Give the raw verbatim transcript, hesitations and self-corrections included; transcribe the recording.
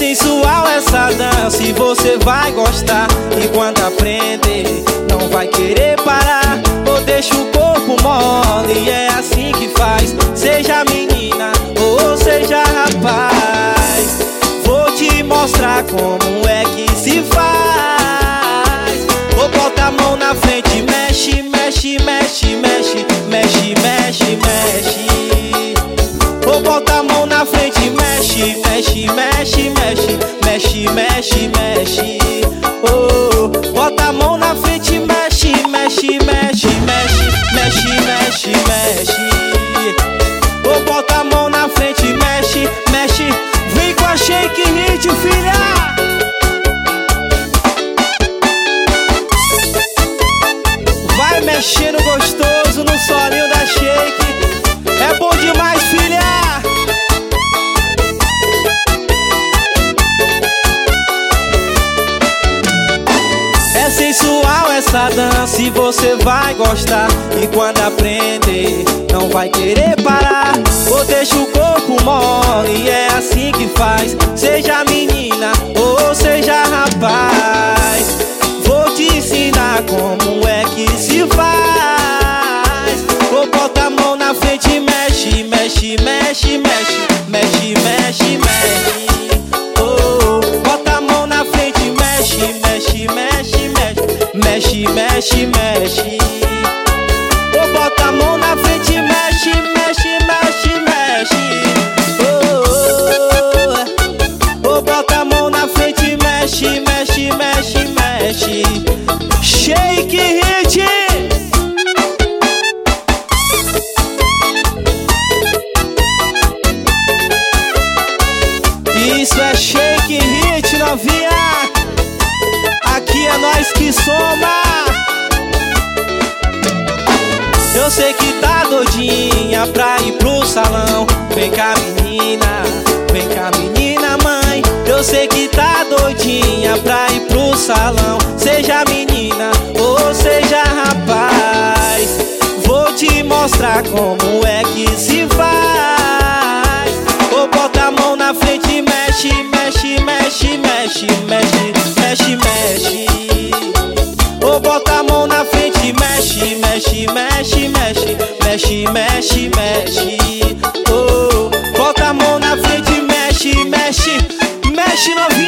sensual essa dança e você vai gostar. E quando aprender, não vai querer parar. Ou deixa o corpo mole, é assim que faz. Seja menina ou seja rapaz, vou te mostrar como é que se faz. Ou bota a mão na frente, mexe, mexe, mexe, mexe, mexe, mexe, mexe. Ou bota a mão na frente, mexe, mexe, mexe, mexe, mexe, mexe, mexe. Oh, bota a mão na frente, mexe, mexe, mexe, mexe, mexe, mexe, mexe. Ou bota a mão na frente, mexe, mexe. Vem com a Shake Hit, filha. Vai mexendo gostoso no solinho da Shake. É bom demais, filha. É sensual essa dança e você vai gostar. E quando aprender, não vai querer parar. Ou deixa o corpo mole, é assim que faz. Seja menina ou seja rapaz, vou te ensinar como é que se faz. Ou bota a mão na frente, mexe, mexe, mexe, mexe, mexe, mexe, mexe. Oh, bota a mão na frente, mexe, mexe, mexe, mexe, mexe, mexe, mexe. Ou bota a mão na frente, mexe, mexe, mexe, mexe. Oh, ou bota a mão na frente, mexe, mexe, mexe, mexe. Shake Hit. Isso é Shake Hit, novinha. Aqui é nós que soma. Eu sei que tá doidinha pra ir pro salão. Vem cá, menina, vem cá, menina, mãe. Eu sei que tá doidinha pra ir pro salão. Seja menina ou seja rapaz, vou te mostrar como é que se faz. Ou bota a mão na frente, mexe, mexe, mexe, mexe, mexe, mexe, mexe. Ou bota a mão na frente, mexe, mexe, mexe, mexe, mexe, mexe, mexe. Oh, bota a mão na frente, mexe, mexe, mexe, novinha.